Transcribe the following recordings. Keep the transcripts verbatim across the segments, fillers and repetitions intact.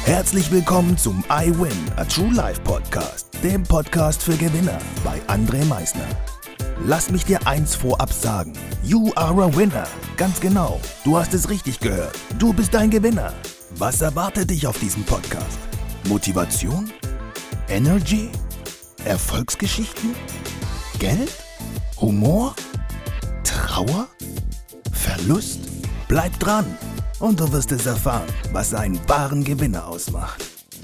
Herzlich willkommen zum I Win, a True Life Podcast, dem Podcast für Gewinner bei André Meisner. Lass mich dir eins vorab sagen, you are a winner. Ganz genau, du hast es richtig gehört, du bist ein Gewinner. Was erwartet dich auf diesem Podcast? Motivation? Energy? Erfolgsgeschichten? Geld? Humor? Trauer? Verlust? Bleib dran und du wirst es erfahren, was einen wahren Gewinner ausmacht.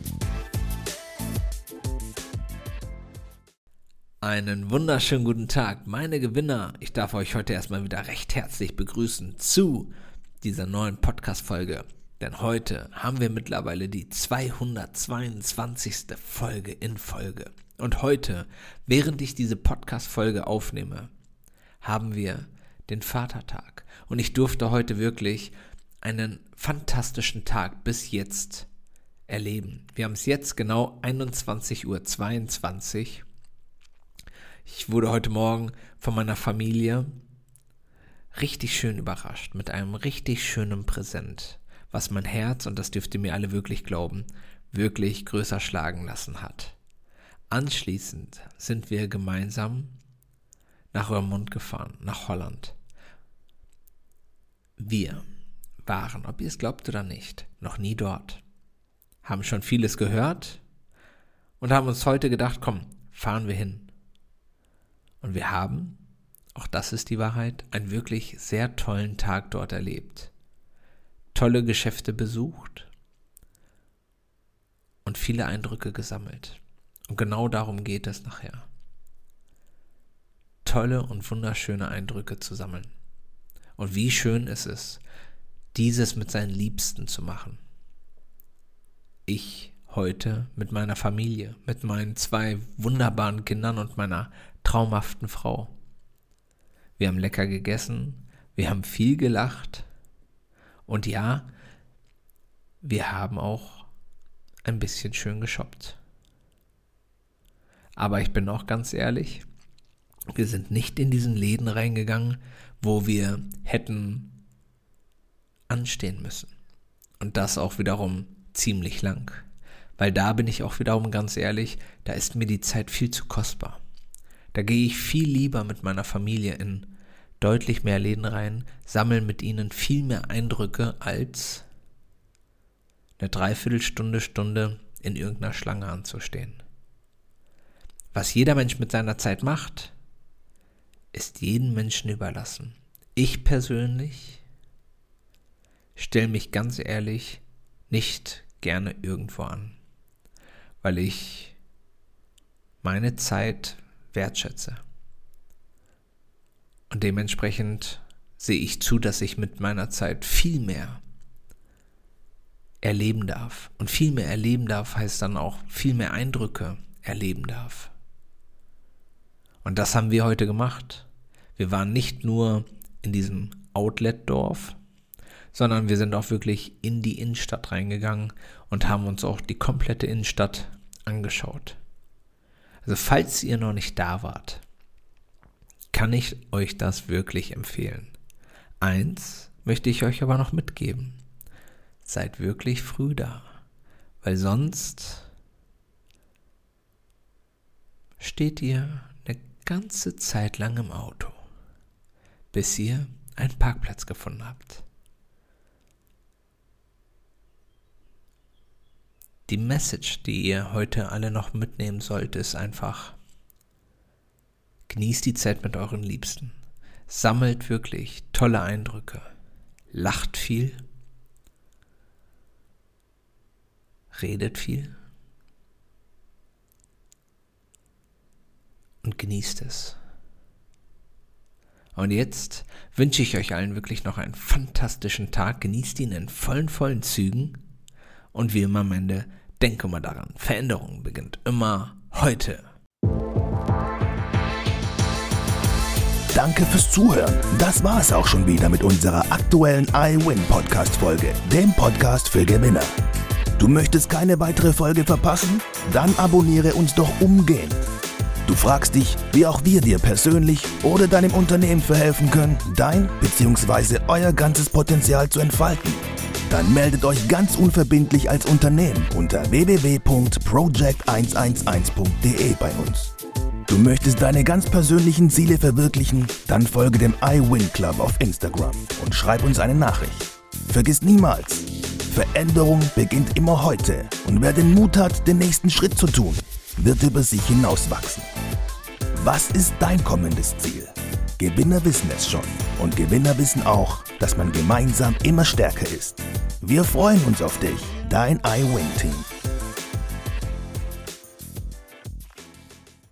Einen wunderschönen guten Tag, meine Gewinner. Ich darf euch heute erstmal wieder recht herzlich begrüßen zu dieser neuen Podcast-Folge. Denn heute haben wir mittlerweile die zweihundertzweiundzwanzigste Folge in Folge. Und heute, während ich diese Podcast-Folge aufnehme, haben wir den Vatertag. Und ich durfte heute wirklich einen fantastischen Tag bis jetzt erleben. Wir haben es jetzt genau einundzwanzig Uhr zweiundzwanzig. Ich wurde heute Morgen von meiner Familie richtig schön überrascht mit einem richtig schönen Präsent, was mein Herz, und das dürft ihr mir alle wirklich glauben, wirklich größer schlagen lassen hat. Anschließend sind wir gemeinsam nach Roermond gefahren, nach Holland. Wir waren, ob ihr es glaubt oder nicht, noch nie dort, haben schon vieles gehört und haben uns heute gedacht, komm, fahren wir hin. Und wir haben, auch das ist die Wahrheit, einen wirklich sehr tollen Tag dort erlebt. Tolle Geschäfte besucht und viele Eindrücke gesammelt. Und genau darum geht es nachher. Tolle und wunderschöne Eindrücke zu sammeln. Und wie schön ist es, dieses mit seinen Liebsten zu machen. Ich heute mit meiner Familie, mit meinen zwei wunderbaren Kindern und meiner traumhaften Frau. Wir haben lecker gegessen, wir haben viel gelacht und ja, wir haben auch ein bisschen schön geshoppt. Aber ich bin auch ganz ehrlich, wir sind nicht in diesen Läden reingegangen, wo wir hätten anstehen müssen. Und das auch wiederum ziemlich lang. Weil da bin ich auch wiederum ganz ehrlich, da ist mir die Zeit viel zu kostbar. Da gehe ich viel lieber mit meiner Familie in deutlich mehr Läden rein, sammle mit ihnen viel mehr Eindrücke als eine Dreiviertelstunde, Stunde in irgendeiner Schlange anzustehen. Was jeder Mensch mit seiner Zeit macht, ist jedem Menschen überlassen. Ich persönlich stelle mich ganz ehrlich nicht gerne irgendwo an, weil ich meine Zeit wertschätze. Und dementsprechend sehe ich zu, dass ich mit meiner Zeit viel mehr erleben darf. Und viel mehr erleben darf heißt dann auch viel mehr Eindrücke erleben darf. Und das haben wir heute gemacht. Wir waren nicht nur in diesem Outlet-Dorf, sondern wir sind auch wirklich in die Innenstadt reingegangen und haben uns auch die komplette Innenstadt angeschaut. Also falls ihr noch nicht da wart, kann ich euch das wirklich empfehlen. Eins möchte ich euch aber noch mitgeben. Seid wirklich früh da, weil sonst steht ihr eine ganze Zeit lang im Auto, bis ihr einen Parkplatz gefunden habt. Die Message, die ihr heute alle noch mitnehmen sollt, ist einfach: Genießt die Zeit mit euren Liebsten. Sammelt wirklich tolle Eindrücke. Lacht viel. Redet viel. Und genießt es. Und jetzt wünsche ich euch allen wirklich noch einen fantastischen Tag. Genießt ihn in vollen, vollen Zügen. Und wie immer am Ende, denke mal daran, Veränderung beginnt immer heute. Danke fürs Zuhören. Das war es auch schon wieder mit unserer aktuellen I Win Podcast Folge, dem Podcast für Gewinner. Du möchtest keine weitere Folge verpassen? Dann abonniere uns doch umgehend. Du fragst dich, wie auch wir dir persönlich oder deinem Unternehmen verhelfen können, dein bzw. euer ganzes Potenzial zu entfalten. Dann meldet euch ganz unverbindlich als Unternehmen unter w w w punkt project eins eins eins punkt d e bei uns. Du möchtest deine ganz persönlichen Ziele verwirklichen? Dann folge dem iWin Club auf Instagram und schreib uns eine Nachricht. Vergiss niemals, Veränderung beginnt immer heute und wer den Mut hat, den nächsten Schritt zu tun, wird über sich hinauswachsen. Was ist dein kommendes Ziel? Gewinner wissen es schon und Gewinner wissen auch, dass man gemeinsam immer stärker ist. Wir freuen uns auf dich, dein iWin-Team.